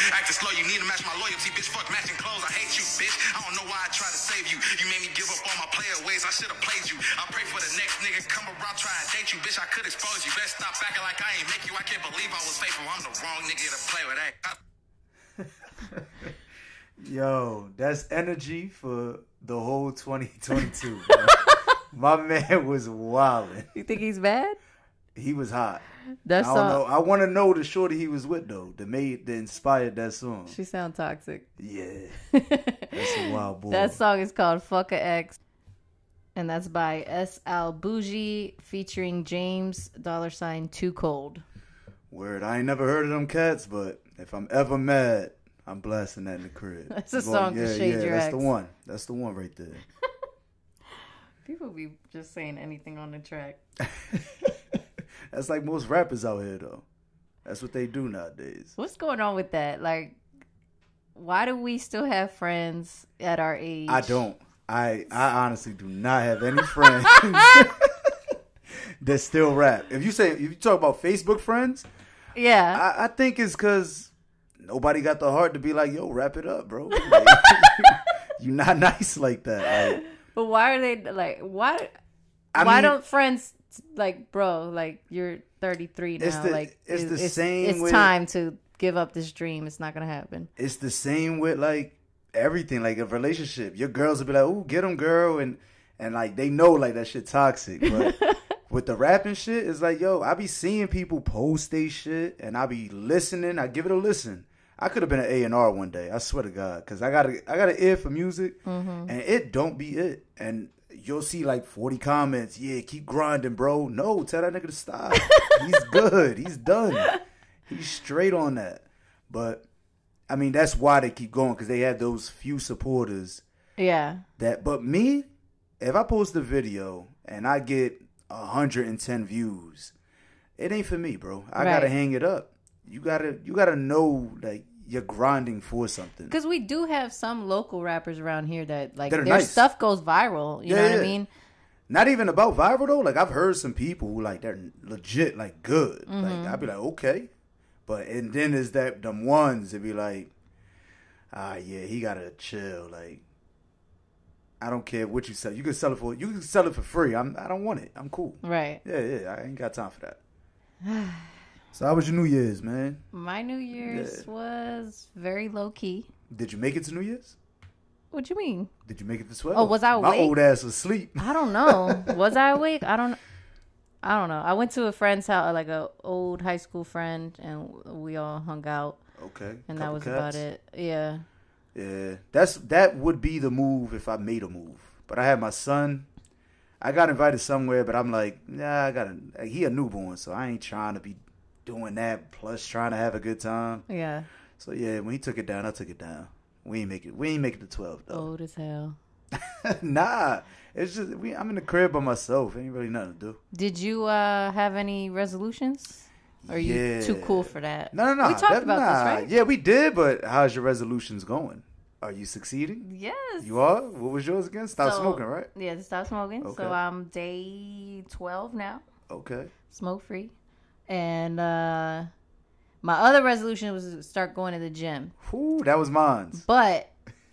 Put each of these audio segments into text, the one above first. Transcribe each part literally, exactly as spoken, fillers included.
Acting slow, you need to match my loyalty, bitch. Fuck matching clothes, I hate you, bitch. I don't know why I try to save you. You made me give up all my player ways, I should have played you. I pray for the next nigga, come around, try and date you, bitch. I could expose you. Best stop acting like I ain't make you. I can't believe I was faithful. I'm the wrong nigga to play with that. Yo, that's energy for the whole twenty twenty-two, bro. My man was wilding. You think he's bad? He was hot. That's I don't all... know. I want to know the shorty he was with though. That made that inspired that song. She sound toxic. Yeah, that's a wild boy. That song is called "Fuck a X," and that's by S. Al Bougie featuring James Dollar Sign Too Cold. Word. I ain't never heard of them cats, but if I'm ever mad, I'm blasting that in the crib. That's a song yeah, to shade yeah, your that's ex. the one. That's the one right there. People be just saying anything on the track. That's like most rappers out here, though. That's what they do nowadays. What's going on with that? Like, why do we still have friends at our age? I don't. I I honestly do not have any friends that still rap. If you say if you talk about Facebook friends, yeah, I, I think it's because nobody got the heart to be like, yo, wrap it up, bro. Like, you not nice like that. Like, but why are they like? Why? I why mean, don't friends like, bro? Like, you're thirty-three now. It's the, like, it's it, the it's, same. It's with, time to give up this dream. It's not gonna happen. It's the same with like everything, like a relationship. Your girls will be like, "Ooh, get them, girl," and and like they know like that shit toxic. But with the rapping shit, it's like, yo, I be seeing people post they shit, and I be listening. I give it a listen. I could have been an A and R one day. I swear to God, because I got a I got an ear for music, mm-hmm. and it don't be it. And you'll see like forty comments. Yeah, keep grinding, bro. No, tell that nigga to stop. He's good. He's done. He's straight on that. But I mean, that's why they keep going, because they have those few supporters. Yeah. That. But me, if I post a video and I get a hundred and ten views, it ain't for me, bro. I right. gotta hang it up. You gotta you gotta know like you're grinding for something. Because we do have some local rappers around here that like They're their nice. stuff goes viral. You Yeah, know what yeah. I mean? Not even about viral though. Like I've heard some people who like they're legit like good. Mm-hmm. Like I'd be like, okay. But and then there's that them ones that be like, ah yeah, he gotta chill. Like I don't care what you sell. You can sell it for you can sell it for free. I'm I don't want it. I'm cool. Right. Yeah, yeah. I ain't got time for that. So how was your New Year's, man? My New Year's Yeah. was very low key. Did you make it to New Year's? What you mean? Did you make it to twelve? Oh, was I My awake? old ass was asleep. I don't know. Was I awake? I don't. I don't know. I went to a friend's house, like a old high school friend, and we all hung out. Okay. And that Couple was cats. about it. Yeah. Yeah, that's that would be the move if I made a move. But I had my son. I got invited somewhere, but I'm like, nah, I got to he a newborn, so I ain't trying to be doing that. Plus, trying to have a good time. Yeah. So yeah, when he took it down, I took it down. We ain't make it. We ain't make it to twelve though. Old as hell. Nah, it's just we. I'm in the crib by myself. Ain't really nothing to do. Did you uh, have any resolutions? Or are you Yeah. too cool for that? No, no, no. We talked that- about nah. this, right? Yeah, we did. But how's your resolutions going? Are you succeeding? Yes. You are. What was yours again? Stop So- smoking, right? Yeah, to stop smoking. Okay. So I'm day twelve now, Okay. smoke free. And uh, my other resolution was to start going to the gym. Whew, that was mine. But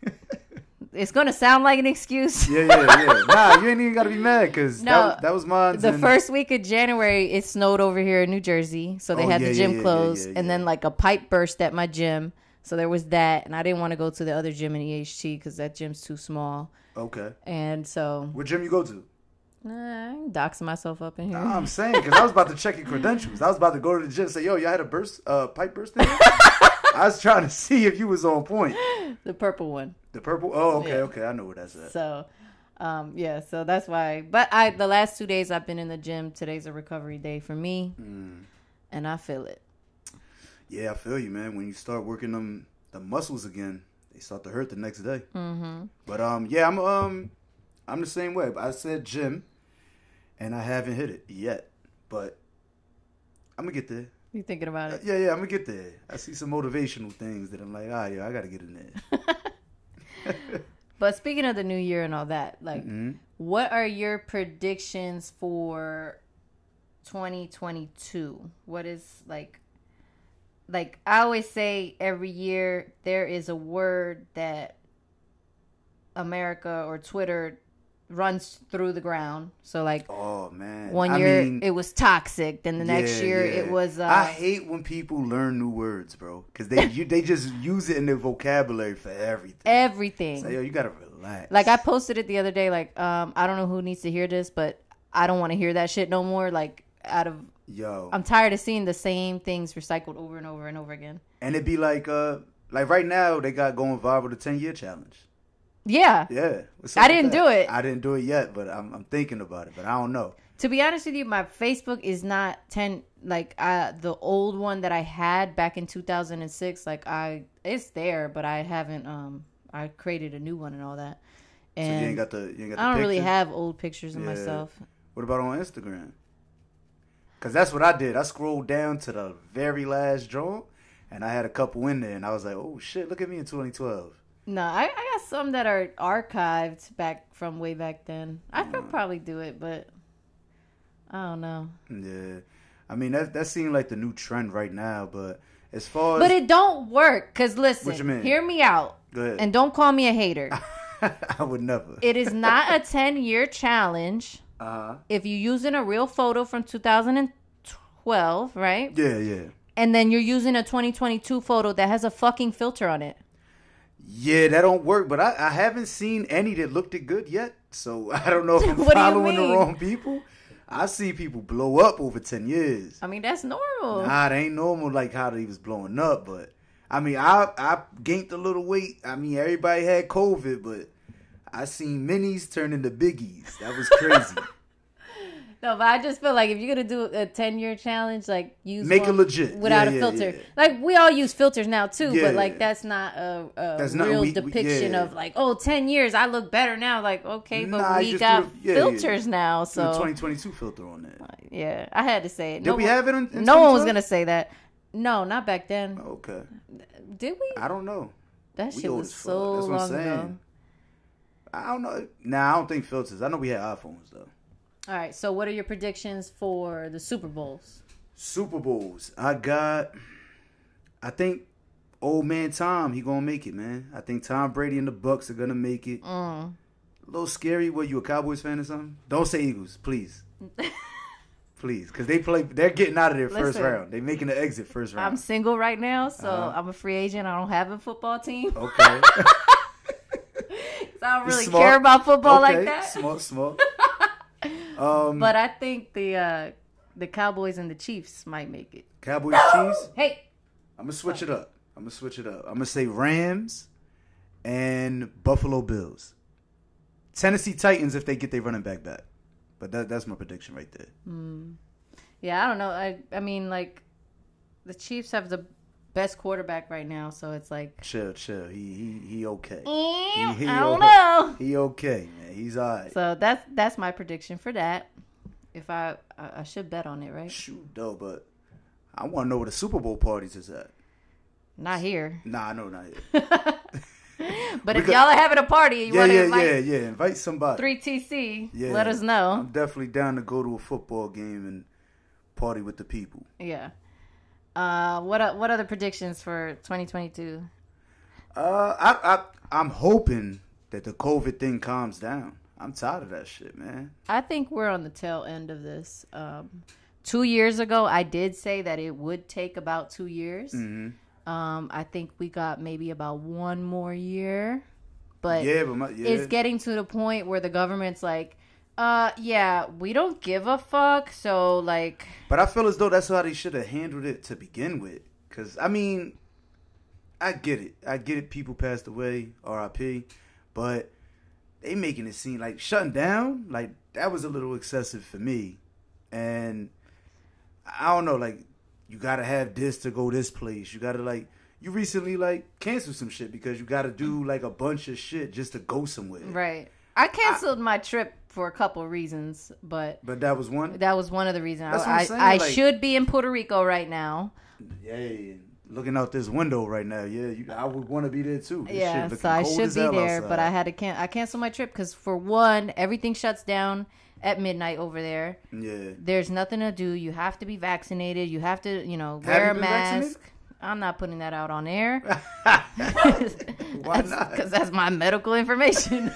it's going to sound like an excuse. Yeah, yeah, yeah. Nah, you ain't even got to be mad because No, that, that was mine. The first week of January, it snowed over here in New Jersey. So they Oh, had yeah, the yeah, gym yeah, yeah, closed. yeah, And yeah. then like a pipe burst at my gym. So there was that. And I didn't want to go to the other gym in E H T because that gym's too small. Okay. And so What gym you go to? nah, I'm doxing myself up in here. Nah, I'm saying because I was about to check your credentials. I was about to go to the gym and say, yo, y'all had a burst, uh, pipe burst in here? I was trying to see if you was on point. The purple one. The purple? Oh, okay, Yeah. okay. I know where that's at. So, um, yeah, so that's why. But I, the last two days I've been in the gym. Today's a recovery day for me, Mm. and I feel it. Yeah, I feel you, man. When you start working them the muscles again, they start to hurt the next day. Mm-hmm. But um, yeah, I'm um, I'm the same way. I said gym, and I haven't hit it yet, but I'm gonna get there. You thinking about it? Yeah, yeah, I'm gonna get there. I see some motivational things that I'm like, ah, yeah, I gotta get in there. But speaking of the new year and all that, like, Mm-hmm. what are your predictions for twenty twenty-two? What is like, like I always say, every year there is a word that America or Twitter runs through the ground. So like, oh man, one I year mean, it was toxic, then the next yeah, year yeah. it was. Uh, I hate when people learn new words, bro, because they you, they just use it in their vocabulary for everything. Everything. So, yo, you gotta relax. Like I posted it the other day. Like, um, I don't know who needs to hear this, but I don't want to hear that shit no more. Like, out of yo, I'm tired of seeing the same things recycled over and over and over again. And it'd be like, uh, like right now they got going viral the ten year challenge. Yeah. Yeah. What's I up didn't with that? do it. I didn't do it yet, but I'm, I'm thinking about it. But I don't know. To be honest with you, my Facebook is not ten like uh, the old one that I had back in two thousand six. Like I, it's there, but I haven't. Um, I created a new one and all that. And So you ain't got the. You ain't got the I don't really picture? have old pictures of Yeah. myself. What about on Instagram? Because that's what I did. I scrolled down to the very last joint, and I had a couple in there, and I was like, "Oh shit, look at me in twenty twelve." No, I, I got some that are archived back from way back then. I could probably do it, but I don't know. Yeah, I mean that that seemed like the new trend right now. But as far as But it don't work. Cause listen, What you mean? hear me out, go ahead, and don't call me a hater. I would never. It is not a ten year challenge. Uh huh. If you're using a real photo from two thousand twelve, right? Yeah, yeah, And then you're using a twenty twenty-two photo that has a fucking filter on it. yeah. That don't work. But I, I haven't seen any that looked it good yet. So I don't know if I'm What do you following the mean? wrong people. I see people blow up over ten years. I mean, that's normal. Nah, it ain't normal like how they was blowing up, but I mean, I I gained a little weight. I mean, everybody had COVID, but I seen minis turn into biggies. That was crazy. No, but I just feel like if you're gonna do a ten year challenge, like use Make it one legit. without Yeah, a yeah, filter. yeah. Like we all use filters now too, Yeah. but like that's not a, a That's not- real we- we- depiction yeah. of like, oh, ten years, I look better now. Like, okay, but Nah, we just got do the- yeah, filters yeah. now, Do the so twenty twenty-two filter on there. yeah, I had to say it. Did No we one, have it in, in no one was twenty twelve? gonna say that. No, not back then. Okay, Did we? I don't know. That We shit old was as fuck. so That's what I'm long saying. ago. I don't know. Nah, I don't think filters. I know we had iPhones though. All right, so what are your predictions for the Super Bowls? Super Bowls. I got. I think old man Tom. He gonna make it, man. I think Tom Brady and the Bucks are gonna make it. Mm. A little scary. What, you a Cowboys fan or something? Don't say Eagles, please. Please, because they play. They're getting out of their first Listen. round. They making the exit first round. I'm single right now, so Uh-huh. I'm a free agent. I don't have a football team. Okay. So I don't really Smart. care about football okay. like that. Smart, smart. Um, But I think the uh, the Cowboys and the Chiefs might make it. Cowboys, Chiefs. Hey, I'm gonna switch it up. I'm gonna switch it up. I'm gonna say Rams and Buffalo Bills. Tennessee Titans if they get their running back back. But that that's my prediction right there. yeah, I don't know. I I mean, like the Chiefs have the best quarterback right now, so it's like Chill, chill. He he he okay. I He- he don't okay. know. He okay, man. He's all right. So that's that's my prediction for that. If I I, I should bet on it, right? Shoot, though, but I want to know where the Super Bowl parties is at. Not here. Nah, I know not yet. But if Because- y'all are having a party, you yeah, want to yeah, invite yeah, yeah. Invite somebody. three T C. Yeah. Let us know. I'm definitely down to go to a football game and party with the people. Yeah. Uh, what o- what other predictions for twenty twenty-two? Uh, I, I, I'm hoping that the COVID thing calms down. I'm tired of that shit, man. I think we're on the tail end of this. Um, two years ago, I did say that it would take about two years. Mm-hmm. Um, I think we got maybe about one more year, but Yeah, but my, yeah. it's getting to the point where the government's like, uh, yeah, we don't give a fuck. So like, But I feel as though that's how they should have handled it to begin with. Because, I mean, I get it. I get it. People passed away, R I P. But they making it seem like shutting down, like, that was a little excessive for me. And I don't know, like, you got to have this to go this place. You got to, like, you recently, like, canceled some shit because you got to do, like, a bunch of shit just to go somewhere. right. I canceled my trip for a couple reasons, but But that was one? that was one of the reasons. That's what I, I'm saying, I like- should be in Puerto Rico right now. Yeah, looking out this window right now. Yeah, you, I would want to be there too. This Yeah, shit looking so I cold should as be hell there, outside. but I had to can I canceled my trip because for one, everything shuts down at midnight over there. Yeah. There's nothing to do. You have to be vaccinated. You have to, you know, Have wear you a been mask. vaccinated? I'm not putting that out on air. Why not? Because that's my medical information.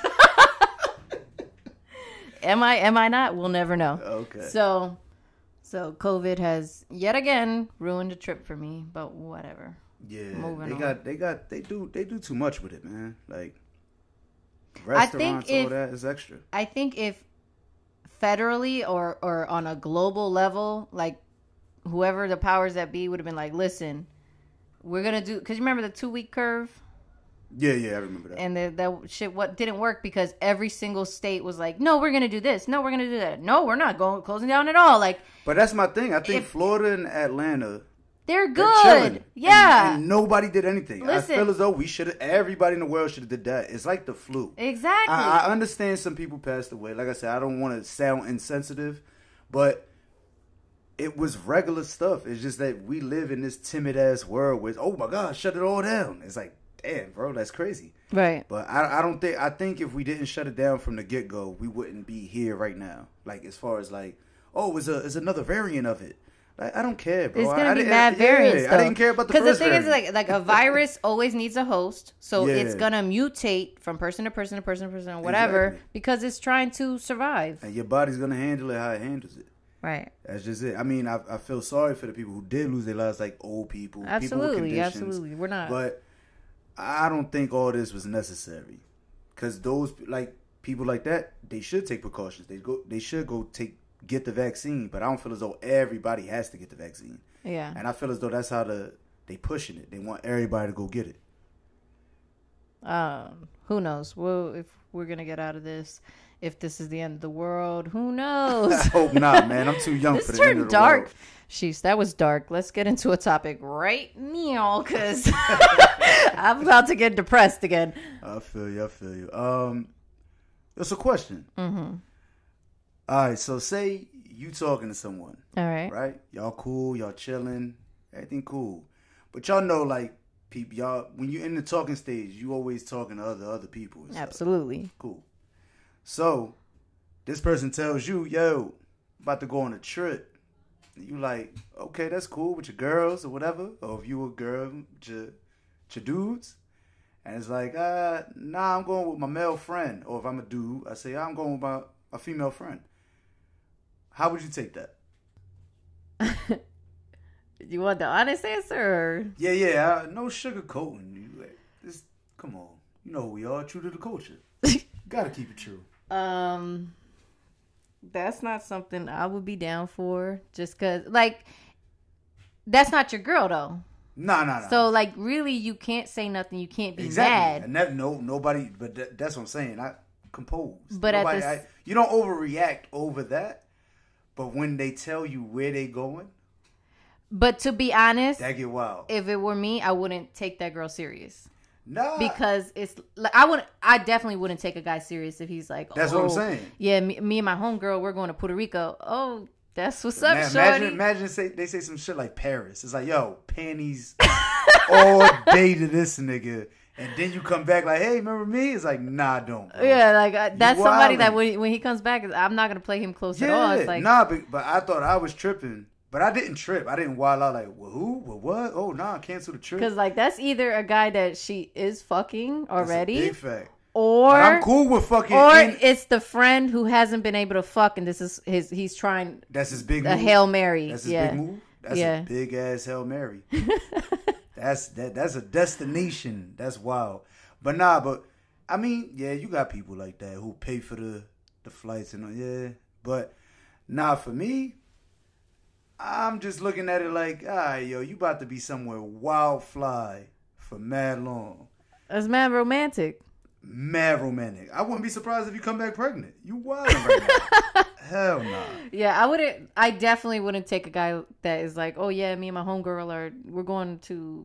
Am I? Am I not? We'll never know. Okay. So, so COVID has yet again ruined a trip for me. But whatever. Yeah, Moving they on. got they got they do they do too much with it, man. Like I restaurants, think if, all that is extra. I think if federally or or on a global level, like whoever the powers that be would have been like, listen, we're gonna do, because you remember the two week curve. Yeah, yeah, I remember that. And the, that shit what didn't work because every single state was like, no, we're gonna do this, no, we're gonna do that, no, we're not going closing down at all. Like, but that's my thing. I think if, Florida and Atlanta, they're they're good. chilling. Yeah, and, and nobody did anything. Listen. I feel as though we should have. Everybody in the world should have did that. It's like the flu. exactly. I, I understand some people passed away. Like I said, I don't want to sound insensitive, but it was regular stuff. It's just that we live in this timid ass world where, oh my God, shut it all down. It's like, damn, bro, that's crazy. Right. But I, I don't think, I think if we didn't shut it down from the get go, we wouldn't be here right now. Like, as far as like, oh, it's a, it's another variant of it. Like, I don't care, bro. It's gonna I, I be didn't- mad yeah, variants, though. I didn't care about the Because the first thing is, variant. like, like a virus always needs a host, so Yeah. it's gonna mutate from person to person to person to person, or whatever, Exactly. because it's trying to survive. And your body's gonna handle it how it handles it. Right. That's just it. I mean, I, I feel sorry for the people who did lose their lives, like old people, people with Absolutely. conditions. Absolutely. We're not. But I don't think all this was necessary, because those like people like that, they should take precautions. They go, they should go take get the vaccine. But I don't feel as though everybody has to get the vaccine. Yeah. And I feel as though that's how the they pushing it. They want everybody to go get it. Um. Who knows? Well, if we're gonna get out of this, if this is the end of the world, who knows? I hope not, man. I'm too young This for the end turned of the dark. world. Sheesh, that was dark. Let's get into a topic right now, because I'm about to get depressed again. I feel you. I feel you. Um, it's a question. Mm-hmm. All right. So say you talking to someone, All right. right? Y'all cool. Y'all chilling. Everything cool. But y'all know, like, people, y'all, when you're in the talking stage, you always talking to other other people. and stuff. Absolutely. Cool. So this person tells you, yo, about to go on a trip. You like, okay, that's cool with your girls or whatever. Or if you a girl, with your, with your dudes. And it's like, uh, nah, I'm going with my male friend. Or if I'm a dude, I say, I'm going with my a female friend. How would you take that? You want the honest answer? Or? Yeah, yeah, I, no sugarcoating. You, just, come on. You know who we are, true to the culture. Gotta keep it true. Um, that's not something I would be down for. Just cause, like, that's not your girl though. Nah, nah, nah. So, like, really, you can't say nothing. You can't be exactly. mad. And that, no, nobody, but that, that's what I'm saying. I compose. But at nobody, this- I, you don't overreact over that. But when they tell you where they going, But to be honest, that get wild. if it were me, I wouldn't take that girl serious. Nah, Because it's like I would, I definitely wouldn't take a guy serious if he's like, That's oh, what I'm saying. Yeah, me, me and my homegirl, we're going to Puerto Rico. Oh, that's what's up, Man, shorty. imagine, imagine say they say some shit like Paris. It's like, yo, panties all day to this nigga, and then you come back like, hey, remember me? It's like, nah, I don't. Bro. Yeah, like uh, that's somebody wildin'. that when, when he comes back, I'm not gonna play him close at all. Yeah, It's like, nah, but, but I thought I was tripping, but I didn't trip. I didn't wild out like, well, who? Well, what? Oh, nah, cancel the trip. because like that's either a guy that she is fucking That's a already, big fact. or But I'm cool with fucking. or in- it's the friend who hasn't been able to fuck, and this is his. He's trying that's his big a move. Hail Mary. That's his Yeah, big move. That's Yeah. a big ass Hail Mary. that's that. That's a destination. That's wild. But nah, but I mean, yeah, you got people like that who pay for the the flights and all, yeah. But nah, for me, I'm just looking at it like, all right, yo, you about to be somewhere wild fly for mad long. That's mad romantic. Mad romantic. I wouldn't be surprised if you come back pregnant. You wild right now. Hell nah. Yeah, I wouldn't. I definitely wouldn't take a guy that is like, oh yeah, me and my homegirl are we're going to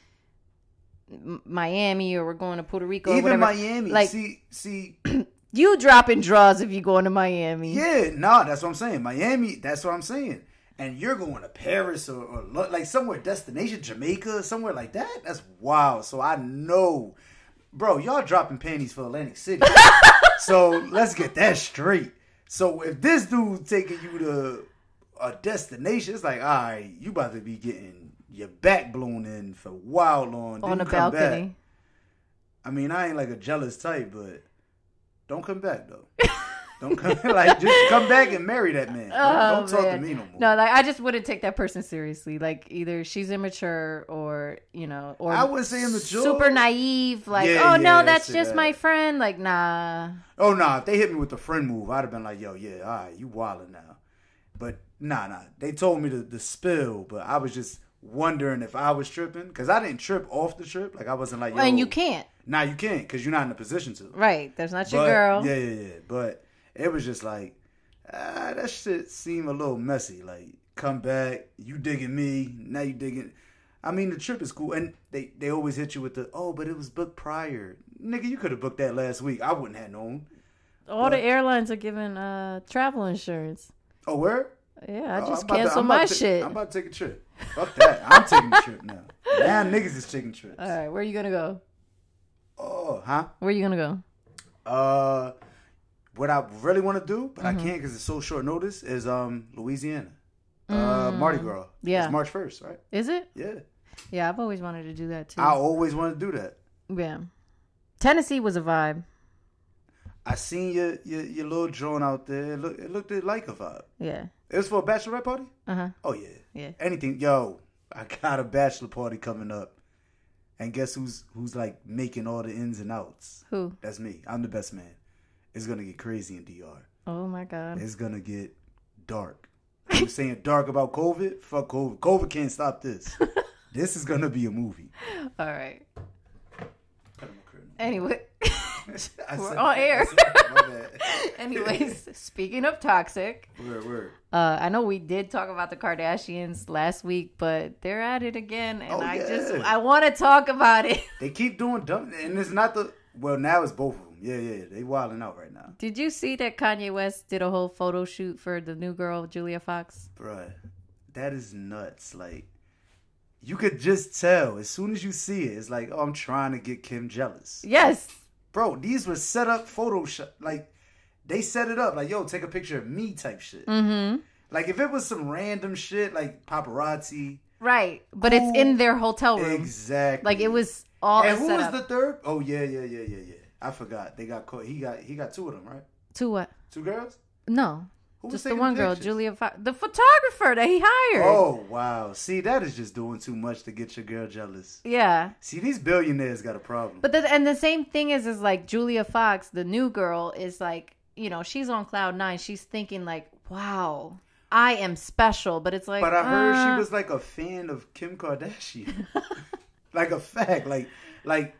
M- Miami or we're going to Puerto Rico. or Even whatever. Miami. Like see, see. you dropping draws if you going to Miami. Yeah, nah, that's what I'm saying. Miami, that's what I'm saying. And you're going to Paris or, or lo- like somewhere destination, Jamaica, somewhere like that. That's wild. So I know, bro, y'all dropping panties for Atlantic City. So let's get that straight. So if this dude taking you to a destination, it's like, all right, you about to be getting your back blown in for wild long. On the balcony. Back. I mean, I ain't like a jealous type, but don't come back though. Don't come like just come back and marry that man. Don't, Oh, don't talk man. to me no more. No, like I just wouldn't take that person seriously. Like either she's immature or you know, or I wouldn't say immature. super naive. Like, Yeah, oh no, yeah, that's see just that. my friend. Like, nah. Oh nah, if they hit me with the friend move, I'd have been like, yo, yeah, all right, you wildin' now. But nah, nah. They told me the, the spill, but I was just wondering if I was tripping because I didn't trip off the trip. Like I wasn't like, yo, And you can't. Nah, you can't because you're not in a position to. Right. There's not your But, girl. Yeah, yeah, yeah. But it was just like, ah, that shit seemed a little messy. Like, come back, you digging me, now you digging. I mean, the trip is cool, and they, they always hit you with the, oh, but it was booked prior. Nigga, you could have booked that last week. I wouldn't have known. All the airlines are giving uh, travel insurance. Oh, where? Yeah, I Oh, just I'm about to- canceled I'm about my to- shit. I'm about to take a trip. Fuck that. I'm taking a trip now. Now niggas is taking trips. All right, where are you gonna go? Oh, huh? Where are you gonna go? Uh, what I really want to do, but Mm-hmm. I can't because it's so short notice, is um Louisiana. Uh, Mardi Gras. Mm. Yeah. It's March first, right? Is it? Yeah. Yeah, I've always wanted to do that too. I always want to do that. Yeah. Tennessee was a vibe. I seen your your, your little drone out there. It, look, it looked like a vibe. Yeah. It was for a bachelorette party? Uh huh. Oh, yeah. Yeah. Anything. Yo, I got a bachelor party coming up. And guess who's who's like making all the ins and outs? Who? That's me. I'm the best man. It's going to get crazy in D R. Oh my God. It's going to get dark. You saying dark about COVID? Fuck COVID. COVID can't stop this. This is going to be a movie. All right. Cut him a curtain. Anyway. I We're said- on air. I said- my bad. Anyways, speaking of toxic, Word, word. uh, I know we did talk about the Kardashians last week, but they're at it again, and Oh, I yeah. just I want to talk about it. They keep doing dumb, and it's not the well. Now it's both of them. Yeah, yeah, they wilding out right now, Did you see that Kanye West did a whole photo shoot for the new girl, Julia Fox? bruh. That is nuts. Like you could just tell as soon as you see it. It's like, oh, I'm trying to get Kim jealous, Yes. bro. These were set up Photoshop. Like they set it up. Like, yo, take a picture of me type shit. Mm-hmm. Like if it was some random shit like paparazzi, Right, but it's in their hotel room. exactly. Like it was all And who set was up. the third? Oh yeah, yeah, yeah, yeah, yeah. I forgot. They got caught. He got he got two of them, right? To what? Two girls. No, Who was just the taking one girl, pictures? Julia Fox, the photographer that he hired. Oh wow! See, that is just doing too much to get your girl jealous. Yeah. See, these billionaires got a problem. But the, and the same thing is is like Julia Fox, the new girl, is like, you know, she's on cloud nine. She's thinking like, wow, I am special. But it's like, But I heard uh, she was like a fan of Kim Kardashian. Like a fact. Like like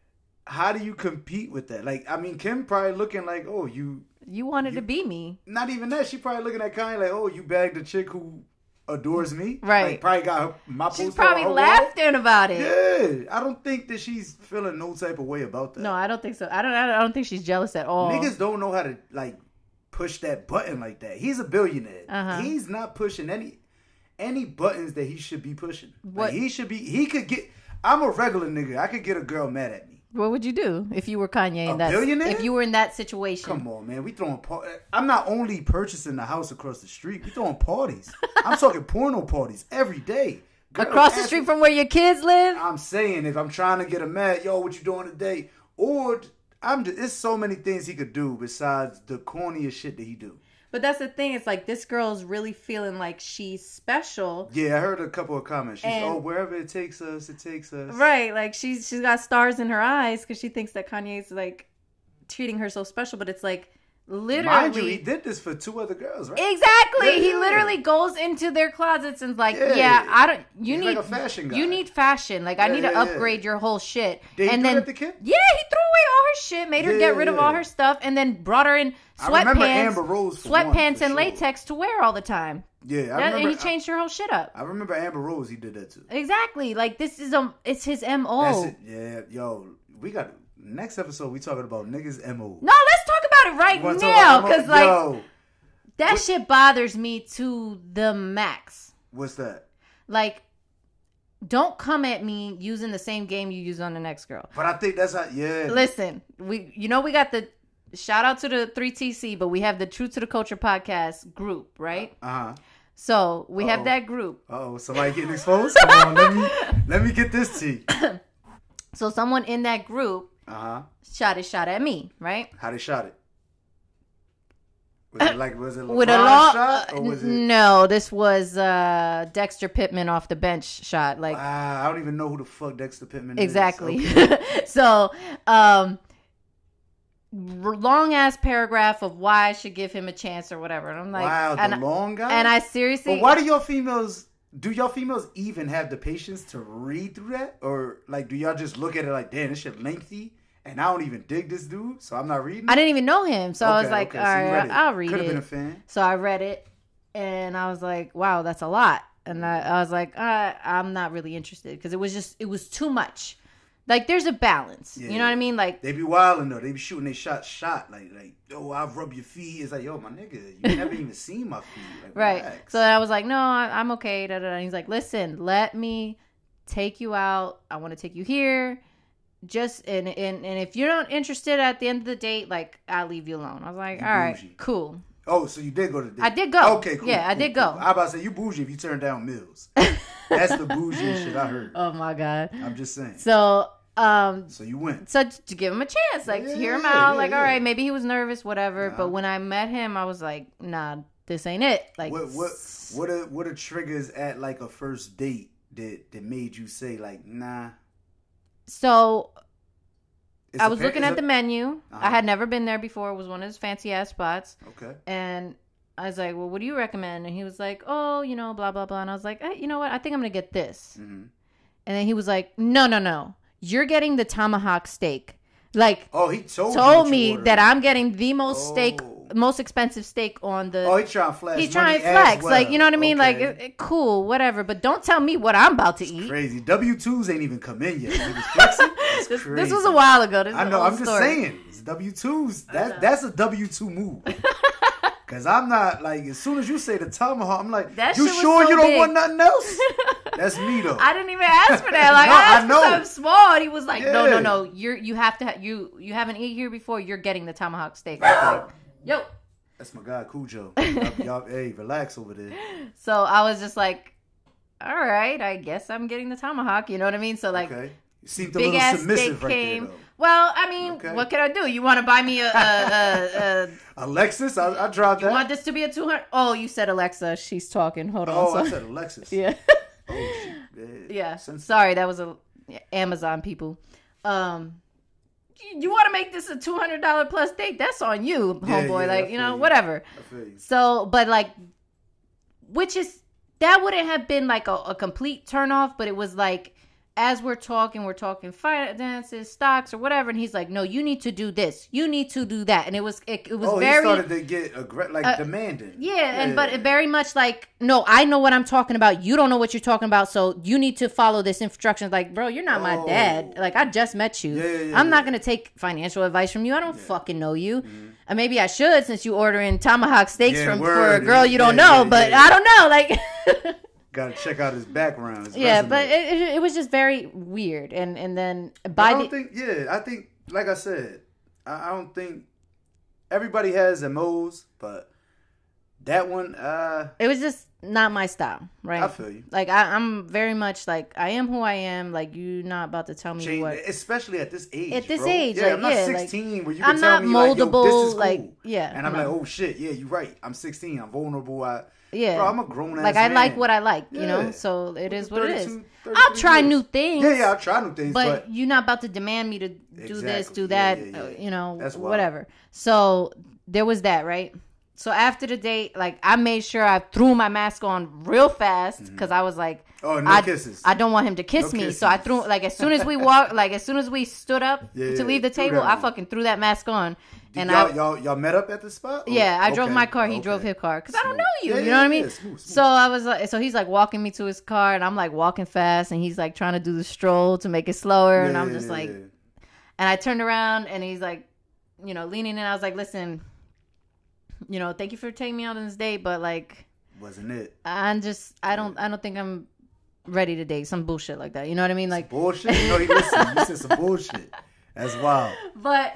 how do you compete with that? Like I mean, Kim probably looking like, oh, you. you wanted to be me, Not even that. She probably looking at Kanye like, oh, you bagged a chick who adores me. Right. Like, probably got her, my she's poster on probably her wall. laughing about it. Yeah, I don't think that she's feeling no type of way about that. No, I don't think so. I don't. I don't think she's jealous at all. Niggas don't know how to like push that button like that. He's a billionaire. Uh-huh. He's not pushing any any buttons that he should be pushing. What- Like, he should be. He could get. I'm a regular nigga. I could get a girl mad at me. What would you do if you were Kanye? A In that, billionaire? If you were in that situation, Come on, man. We throwing. Par- I'm not only purchasing the house across the street. We throwing parties. I'm talking porno parties every day. Girls across the ask street me- from where your kids live. I'm saying if I'm trying to get him mad, yo, what you doing today? Or I'm just, there's so many things he could do besides the corniest shit that he do. But that's the thing. It's like this girl's really feeling like she's special. Yeah, I heard a couple of comments. She's, And- oh, wherever it takes us, it takes us. Right, like she's she's got stars in her eyes because she thinks that Kanye's like treating her so special, but it's like literally. Mind you, he did this for two other girls, right? Exactly. He Yeah. literally goes into their closets and is like, Yeah. yeah, I don't. You He's need like a fashion guy. You need fashion. Like I Yeah, need yeah, to yeah. upgrade your whole shit. Did he and do then that to Kim? yeah, he threw away all her shit, made her Yeah, get rid of yeah. all her stuff, and then brought her in I remember sweatpants, Amber Rose for one, sweatpants for and sure. latex to wear all the time. Yeah, I That- remember. and he changed her whole shit up. I, I remember Amber Rose. He did that too. Exactly. Like this is um, it's his M O. That's it. Yeah, yo, we got next episode. We talking about niggas M O. No, let's talk about it right You wanna talk now about M O? because like yo, that what- shit bothers me to the max. what's that? Like, don't come at me using the same game you use on the next girl. But I think that's how. Yeah, Listen, we you know we got the shout out to the three T C, but we have the True to the Culture podcast group, right? uh huh. So we Uh-oh. have that group. Oh, somebody getting exposed? Come on, let me let me get this tea. So someone in that group Uh huh. shot a shot at me, right? How they shot it? Was it like was it With a LeBron long shot or was it? no, this was uh, Dexter Pittman off the bench shot. Like Wow, I don't even know who the fuck Dexter Pittman is. exactly. Okay. So, um, long ass paragraph of why I should give him a chance or whatever. And I'm like, wow, the and, long guy. and I seriously, But why do y'all females? Do y'all females even have the patience to read through that, or like do y'all just look at it like, damn, this shit lengthy, and I don't even dig this dude, so I'm not reading. I it? didn't even know him, so I was Okay, like, okay, all so you right, read it. I'll read Could have it. been a fan. So I read it, and I was like, wow, that's a lot. And I, I was like, uh, I'm not really interested because it was just, it was too much. Like, there's a balance. Yeah. You know what I mean? Like, They be wilding though. They be shooting their shot shot like like yo, I'll rub your feet. It's like yo, my nigga, you never even seen my feet. Like, right. relax. So I was like, no, I, I'm okay. Da, da, da. And he's like, listen, let me take you out. I want to take you here. Just and, and and if you're not interested at the end of the date, like I'll leave you alone. I was like, You all right, bougie. cool. Oh, so you did go to the date. I did go. Okay, cool. Yeah, I cool, did cool. go. I about to say you bougie if you turn down Mills. That's the bougie shit I heard. Oh my god. I'm just saying. So um, So you went. so to give him a chance, like to hear him Yeah, out, yeah, like yeah. all right, maybe he was nervous, whatever. Nah. But when I met him, I was like, nah, this ain't it. Like, What what what are what are triggers at like a first date that that made you say like nah? so It's I a was pa- looking it's at a- the menu. Uh-huh. I had never been there before. It was one of his fancy ass spots. Okay. And I was like, well, what do you recommend? And he was like, oh, you know, blah, blah, blah. And I was like, hey, you know what? I think I'm going to get this. Mm-hmm. And then he was like, no, no, no. You're getting the tomahawk steak. Like, Oh, he told you told what you me ordered. that I'm getting the most steak, Oh. most expensive steak on the... Oh, he trying to flex. He's trying to money as flex. well. Like, you know what I mean? Like, Okay. it, it- cool, whatever. But don't tell me what I'm about to eat. Crazy. W twos ain't even come in yet. He was flexing. That's This, crazy. this was a while ago. This is I an know. old I'm just story. saying. It's W twos. know. That that's a W two move. Cause I'm not like as soon as you say the tomahawk, I'm like, That you shit was sure so you don't big. want nothing else? That's me though. I didn't even ask for that. Like No, I I asked for know. something small, and he was like, "No, no, Yeah. no. You're you have to ha- you you haven't eaten here before. You're getting the tomahawk steak." I was like, yo. That's my guy, Cujo. y'all, y'all, hey, relax over there. So I was just like, "All right, I guess I'm getting the tomahawk." You know what I mean? So like, Okay. You seemed a big little ass submissive steak right came. there, though. Well, I mean, Okay. what can I do? You want to buy me a? a, a, a Alexis, I, I dropped you that. want this to be a two hundred? Oh, you said Alexa. She's talking. Hold on. oh, so- I said Alexis. yeah. Oh, shit. Yeah. Yeah. Sensitive. Sorry, that was a Amazon people. Um, you, you want to make this a two hundred dollar plus date? That's on you, Yeah, homeboy. yeah, like I you know, feel you. whatever. I feel you. So, but like, which is that wouldn't have been like a, a complete turn off, but it was like. As we're talking, we're talking finances, stocks, or whatever, and he's like, "No, you need to do this. You need to do that." And it was, it, it was oh, very, he started to get aggr- like uh, demanding. yeah, and but very much like, no, I know what I'm talking about. You don't know what you're talking about, so you need to follow this instructions. Like, bro, you're not my Oh. dad. Like, I just met you. Yeah, yeah, yeah, I'm not yeah. gonna take financial advice from you. I don't fucking know you. And maybe I should, since you ordering tomahawk steaks Yeah, from for word. a girl you don't Yeah, know. yeah, but yeah. I don't know, like. Got to check out his background. His Yeah, resume. but it, it it was just very weird, and and then But by I don't the think. Yeah, I think. Like I said, I, I don't think everybody has M Os, but that one, uh, it was just not my style, right? I feel you. Like I, I'm very much like I am who I am. Like you're not about to tell me change, what. especially at this age. At this bro. age, yeah, like, I'm not yeah, like, sixteen where you can I'm tell not me like, yo, this moldable, is cool. like, yeah, and I'm no. like, oh shit, yeah, you're right. I'm sixteen. I'm vulnerable. I, Yeah, bro, I'm a grown ass. like I man. like what I like, you Yeah. know. So it is what it is. thirty-two, I'll thirty-three try years. new things. Yeah, yeah, I'll try new things, but, but, you're not about to demand me to do this, Exactly. do Yeah, that, yeah, yeah. uh, you know, That's wild. whatever. So there was that, right? So after the date, like I made sure I threw my mask on real fast because I was like, oh, no I, kisses. I don't want him to kiss No me. So I kisses. threw like as soon as we walked, like as soon as we stood up Yeah, to yeah, leave the threw table, that I on. fucking threw that mask on. Did And y'all, I, y'all y'all met up at the spot? Or- yeah, I drove okay, my car. He okay. drove his car because I don't Smooth. know you. Yeah, you yeah, know what I yeah, mean? yeah, smooth, smooth. So I was like, so he's like walking me to his car, and I'm like walking fast, and he's like trying to do the stroll to make it slower, and Yeah, I'm just yeah, like, yeah. and I turned around, and he's like, you know, leaning in. I was like, listen, you know, thank you for taking me out on this date, but like, wasn't it? I'm just, I don't, I don't think I'm ready to date some bullshit like that. You know what I mean? Like, Bullshit. No, he listened. You said some bullshit. That's wild. but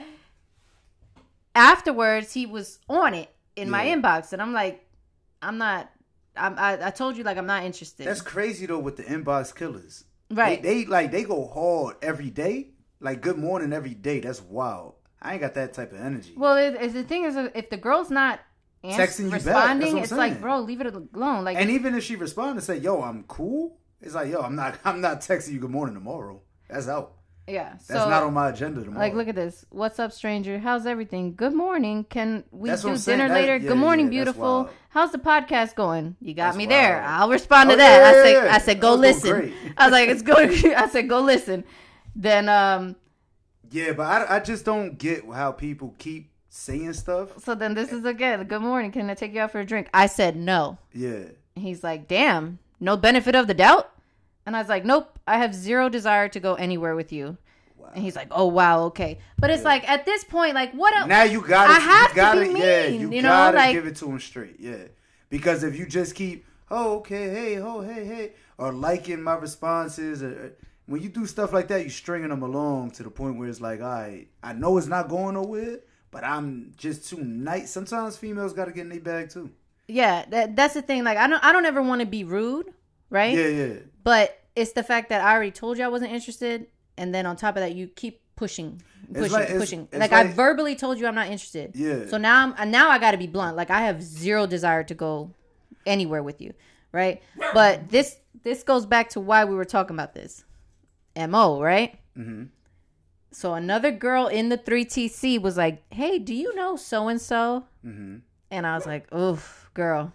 afterwards, he was on it in my Yeah. inbox, and I'm like, I'm not I, I I told you like I'm not interested. That's crazy though with the inbox killers. Right. They, they like they go hard every day. Like good morning every day. That's wild. I ain't got that type of energy. Well, it, it, the thing is, if the girl's not ans- Texting you back, responding, that's it's what I'm like, saying. bro, leave it alone. Like, And even if she respond and say, "Yo, I'm cool," it's like, "Yo, I'm not. I'm not texting you good morning tomorrow. That's out. yeah, That's so, not on my agenda tomorrow." like, look at this. What's up, stranger? How's everything? Good morning. Can we That's what do I'm saying. dinner That- later? yeah, Good morning, yeah, that's beautiful. wild. How's the podcast going? You got That's me there. wild. I'll respond to Oh, that. yeah, I yeah, said, yeah. I said, go That'll go listen. great. I was like, it's go. I said, go listen. Then, um, Yeah, but I, I just don't get how people keep saying stuff. so then this is again. Good morning. Can I take you out for a drink? I said no. Yeah. He's like, damn, no benefit of the doubt? And I was like, nope, I have zero desire to go anywhere with you. Wow. And he's like, oh, wow, okay. But it's Yeah. like, at this point, like, what else? Now you gotta, I have you gotta, to be mean, yeah, you, you know, gotta like- give it to him straight, yeah. Because if you just keep, oh, okay, hey, oh, hey, hey, or liking my responses, or, or- when you do stuff like that, you're stringing them along to the point where it's like, all right, I know it's not going nowhere, but I'm just too nice. Sometimes females got to get in their bag too. Yeah, that, that's the thing. Like, I don't, I don't ever want to be rude, right? Yeah, yeah. But it's the fact that I already told you I wasn't interested. And then on top of that, you keep pushing, pushing, like- it's- pushing. it's Like, I like- verbally told you I'm not interested. Yeah. So now I'm, now I got to be blunt. Like, I have zero desire to go anywhere with you, right? But this, this goes back to why we were talking about this. M O, right? Mm-hmm. So another girl in the three T C was like, hey, do you know so-and-so? Mm-hmm. And I was like, oof, girl.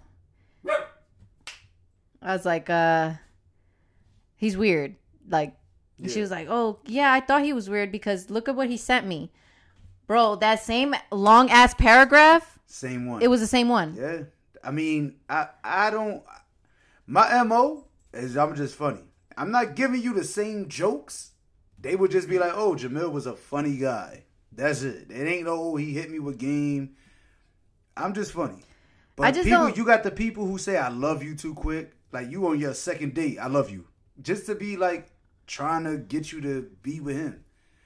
I was like, uh, he's weird. Like, Yeah. she was like, oh, yeah, I thought he was weird because look at what he sent me. Bro, that same long ass paragraph, Same one. it was the same one. Yeah. I mean, I I don't. My M O is I'm just funny. I'm not giving you the same jokes. They would just be like, oh, Jamil was a funny guy. That's it. It ain't, oh, he hit me with game. I'm just funny. But I just people, don't- you got the people who say, I love you too quick. Like, you on your second date, I love you. Just to be, like, trying to get you to be with him.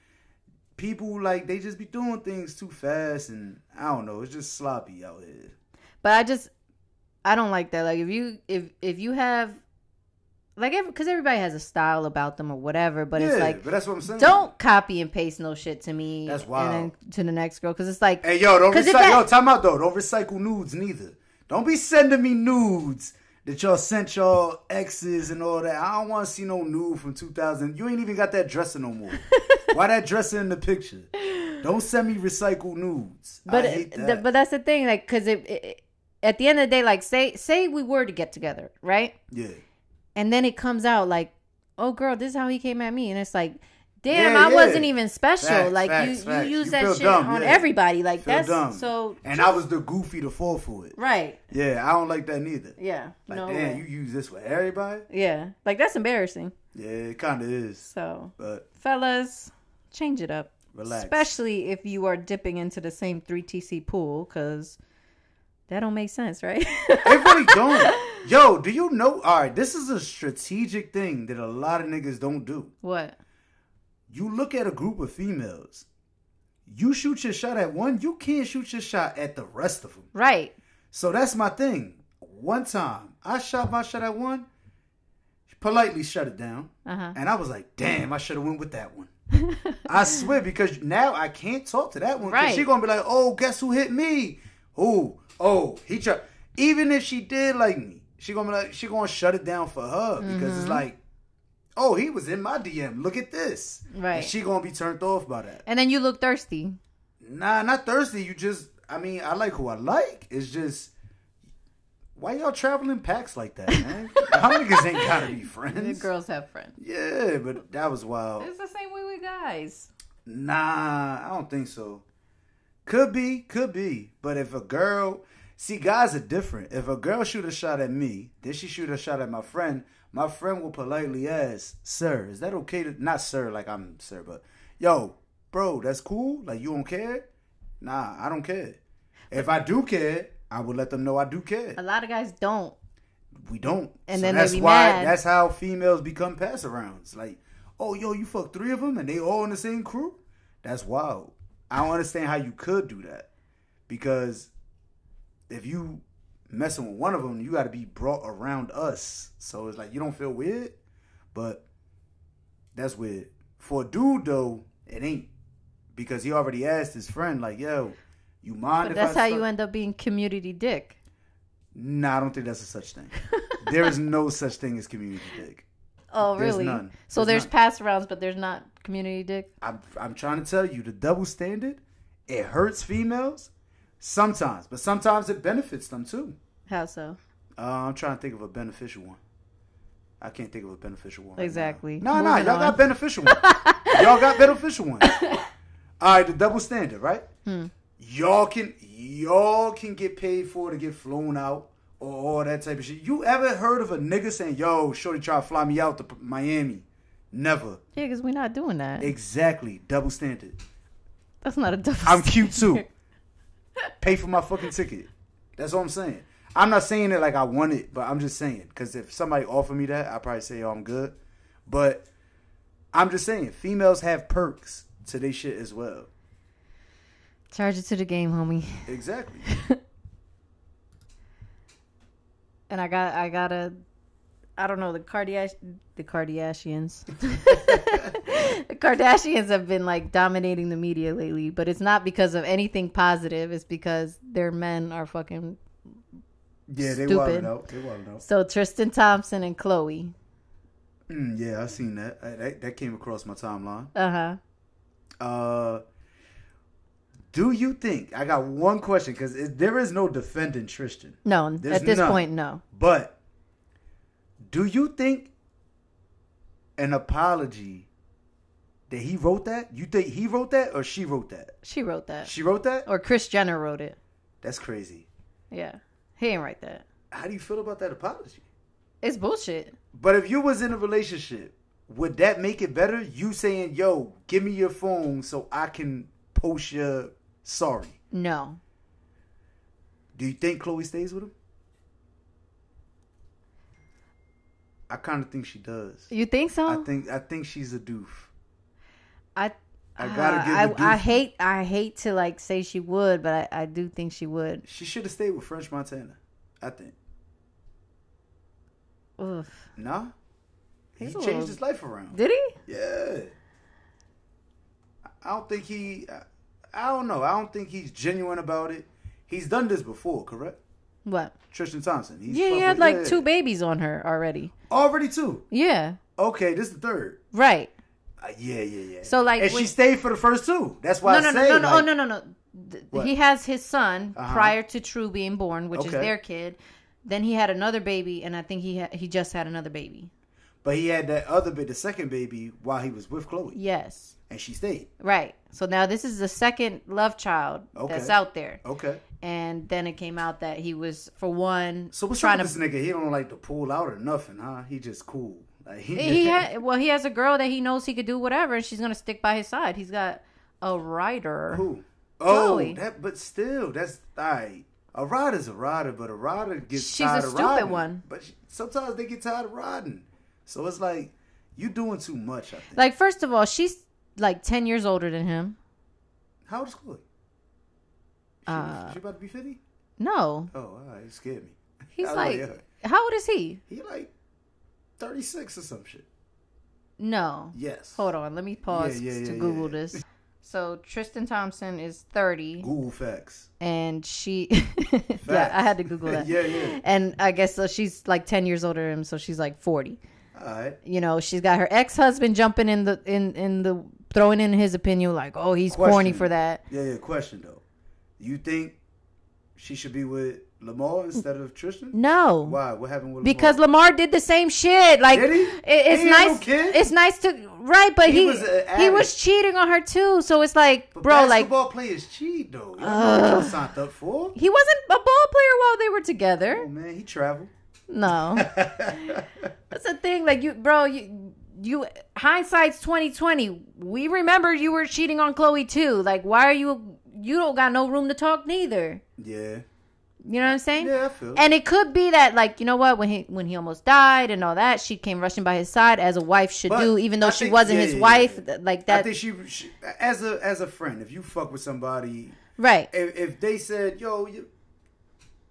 People, like, they just be doing things too fast. And, I don't know, it's just sloppy out here. But I just, I don't like that. Like, if you, if, if you have, like, because everybody has a style about them or whatever, but yeah, it's like, but that's what I'm saying. don't copy and paste no shit to me. That's wild. And then to the next girl. Because it's like, Hey, yo, don't 'Cause if recycle. that- Yo, time out, though. Don't recycle nudes, neither. Don't be sending me nudes that y'all sent y'all exes and all that. I don't want to see no nude from two thousand. You ain't even got that dresser no more. Why that dresser in the picture? Don't send me recycled nudes. but I hate th- that. but that's the thing. Like, because it, it, at the end of the day, like, say say we were to get together, right? yeah. And then it comes out like, oh, girl, this is how he came at me. And it's like, damn, Yeah, I yeah. wasn't even special. Facts, like, facts, you, facts. you use You that feel shit dumb, on yeah. everybody. Like, Feel that's dumb. so. And I was the goofy to fall for it. Right. Yeah, I don't like that neither. Yeah. Like, no damn, way. you use this with everybody? Yeah. Like, that's embarrassing. Yeah, it kind of is. So, But fellas, change it up. relax. Especially if you are dipping into the same three T C pool, because that don't make sense, right? It really don't. Yo, do you know? All right, this is a strategic thing that a lot of niggas don't do. What? You look at a group of females. You shoot your shot at one, you can't shoot your shot at the rest of them. Right. So that's my thing. One time, I shot my shot at one, politely shut it down, Uh-huh. and I was like, damn, I should have went with that one. I swear, because now I can't talk to that one. Right. She's going to be like, oh, guess who hit me? Who? Oh, he tried. Even if she did like me, she gonna be like, she gonna shut it down for her because it's like, oh, he was in my D M. Look at this. Right. And she gonna be turned off by that. And then you look thirsty. Nah, not thirsty. You just, I mean, I like who I like. It's just, why y'all traveling packs like that, man? Y'all niggas ain't gotta be The friends. girls have friends. Yeah, but that was wild. It's the same way with guys. Nah, I don't think so. Could be, could be. But if a girl, see, guys are different. If a girl shoot a shot at me, then she shoot a shot at my friend, my friend will politely ask, sir, is that okay to, not sir, like I'm sir, but, yo, bro, that's cool? Like, you don't care? Nah, I don't care. If I do care, I would let them know I do care. A lot of guys don't. We don't. And So then they that's be why, mad. That's how females become pass-arounds. Like, oh, yo, you fuck three of them and they all in the same crew? That's wild. I don't understand how you could do that. Because if you messing with one of them, you got to be brought around us. So it's like you don't feel weird, but that's weird. For a dude though, it ain't, because he already asked his friend like, "Yo, you mind?" But if that's I how start? you end up being community dick. Nah, I don't think that's a such thing. There is no such thing as community dick. Oh, There's really? none. So There's there's none. pass arounds, but there's not community dick. I'm I'm trying to tell you, the double standard, it hurts females sometimes, but sometimes it benefits them too. How so? Uh, I'm trying to think of a beneficial one. I can't think of a beneficial one. right Exactly. now. No, no, Moving y'all on. got beneficial ones. Y'all got beneficial ones. All right, the double standard, right? Hmm. Y'all can y'all can get paid for to get flown out or all that type of shit. You ever heard of a nigga saying, "Yo, shorty try to fly me out to Miami"? Never. Yeah, because we're not doing that. Exactly. Double standard. That's not a double I'm cute standard. too. Pay for my fucking ticket. That's all I'm saying. I'm not saying it like I want it, but I'm just saying. Because if somebody offered me that, I'd probably say, "Yo, I'm good." But I'm just saying, females have perks to their shit as well. Charge it to the game, homie. Exactly. And I got, I gotta, I don't know, the Kardashians, the Kardashians. The Kardashians have been like dominating the media lately, but it's not because of anything positive. It's because their men are fucking. Yeah, they Stupid. wilded out. They wilded out. So Tristan Thompson and Khloe. Mm, yeah, I seen that. I, that. That came across my timeline. Uh huh. Uh, do you think? I got one question because there is no defending Tristan. No, There's at this none. point, no. But do you think an apology that he wrote that? You think he wrote that or she wrote that? She wrote that, She wrote that? or Kris Jenner wrote it. That's crazy. Yeah, he ain't write that. How do you feel about that apology? It's bullshit. But if you was in a relationship, would that make it better? You saying, "Yo, give me your phone so I can post your sorry." No. Do you think Khloe stays with him? I kind of think she does. You think so? I think I think she's a doof. I I gotta uh, give I, a doof. I hate I hate to like say she would, but I, I do think she would. She should have stayed with French Montana. I think. Oof. Nah. He He's a changed little- his life around. Did he? Yeah. I don't think he. I, I don't know. I don't think he's genuine about it. He's done this before, correct? What? Tristan Thompson. He's Yeah, he fucked had with- like yeah. two babies on her already. Already two. Yeah. Okay, this is the third. Right. Uh, yeah, yeah, yeah. So, like, and when- she stayed for the first two. That's why No, I no, say no, no, no, like, oh, no, no, no. Th- What? He has his son Uh-huh. prior to True being born, which is Okay. their kid. Then he had another baby, and I think he ha- he just had another baby. But he had that other bit, the second baby, while he was with Khloe, Yes. and she stayed. Right. So now this is the second love child Okay. that's out there. Okay. And then it came out that he was, for one, So what's trying up to. with this nigga? He don't like to pull out or nothing, huh? He just cool. Like he, He had, well, he has a girl that he knows he could do whatever, and she's gonna stick by his side. He's got a rider. Who? Oh, Khloe. that. But still, that's all right. A rider's a rider, but a rider gets She's tired a of stupid riding. one. But she, sometimes they get tired of riding. So it's like you doing too much. I think. Like, first of all, she's like ten years older than him. How old is Khloe? She, Uh, she about to be fifty? No, Oh, all right. You scared me. he's I like, her. how old is he? He like thirty-six or some shit. No. Yes. Hold on, let me pause Yeah, yeah, to yeah, Google yeah. this. So Tristan Thompson is thirty, Google facts. and she, yeah, I had to Google that. Yeah, yeah. And I guess so. She's like ten years older than him, so she's like forty. All right. You know, she's got her ex-husband jumping in the in in the throwing in his opinion, like, oh, he's Question. corny for that. Yeah, yeah. Question though, you think she should be with Lamar instead of Tristan? No. Why? What happened with Because Lamar? Lamar did the same shit. Like, Did he? it- it's He ain't no nice. kid. It's nice to right, but He he was a he was addict. cheating on her too. So it's like, But bro, like basketball players cheat though. You know what y'all signed up for? he wasn't a ball player while they were together. Oh man, he traveled. No, that's the thing. Like you, bro, you. You hindsight's twenty twenty. We remember you were cheating on Khloe too. Like, why are you? You don't got no room to talk neither. Yeah. You know what I'm saying? Yeah, I feel. And it could be that, like, you know what, when he when he almost died and all that, she came rushing by his side as a wife should But do, even though I she think- wasn't yeah, his yeah, wife. yeah. th- Like I that, think she, she, as a as a friend, if you fuck with somebody, right? if, if they said, "Yo, you,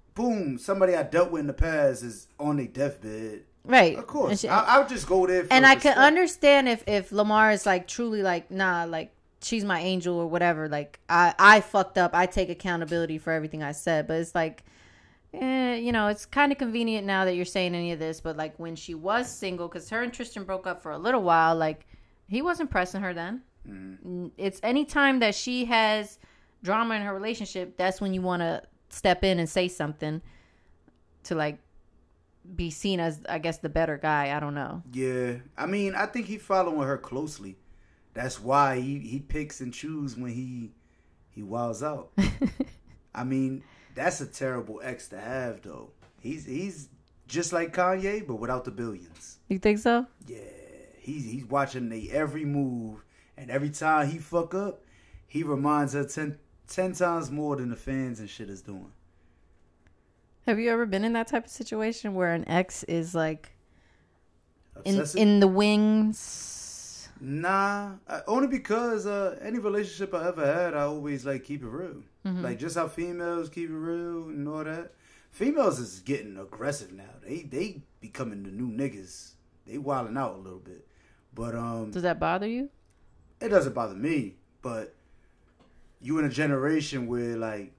boom, somebody I dealt with in the past is on their deathbed. Right. Of course. She, I, I would just go there for and I can respect. understand if, if Lamar is like truly like, nah, like she's my angel or whatever. Like I, I fucked up. I take accountability for everything I said. But it's like, eh, you know, it's kind of convenient now that you're saying any of this. But like when she was single, because her and Tristan broke up for a little while, like he wasn't pressing her then. Mm. It's any time that she has drama in her relationship, that's when you want to step in and say something to like be seen as, I guess, the better guy. I don't know. Yeah. I mean, I think he following her closely. That's why he, he picks and chooses when he he wilds out. I mean, that's a terrible ex to have, though. He's he's just like Kanye, but without the billions. You think so? Yeah. He's, he's watching their every move, and every time he fuck up, he reminds her ten, ten times more than the fans and shit is doing. Have you ever been in that type of situation where an ex is like in Obsessive? in the wings? Nah, I, only because uh, any relationship I ever had, I always like keep it real. Mm-hmm. Like just how females keep it real and all that. Females is getting aggressive now. They they becoming the new niggas. They wilding out a little bit. But um, does that bother you? It doesn't bother me. But you in a generation where like.